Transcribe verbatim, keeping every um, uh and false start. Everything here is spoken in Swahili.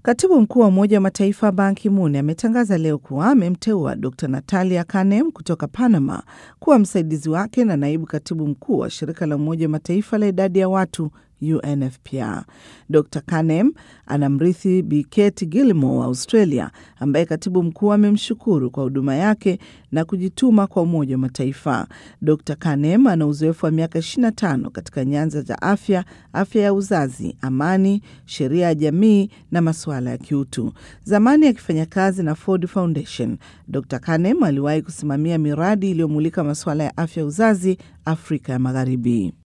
Katibu mkuu wa Umoja wa Mataifa Ban Ki-moon ametangaza leo kuwa amemteua Dokta Natalia Kanem kutoka Panama kuwa msaidizi wake na naibu katibu mkuu wa shirika la Umoja wa Mataifa la idadi ya watu U N F P A. Dokta Kanem anamrithi Bi Kate Gilmore wa Australia, ambaye katibu mkuu amemshukuru kwa huduma yake na kujituma kwa Umoja wa Mataifa. Dokta Kanem ana uzoefu wa miaka ishirini na tano katika nyanja za afya, afya ya uzazi, amani, sheria ya jamii na masuala ya kiutu. Zamani akifanya kazi na Ford Foundation, Dokta Kanem aliwahi kusimamia miradi iliyomulika masuala ya afya ya uzazi Afrika ya Magharibi.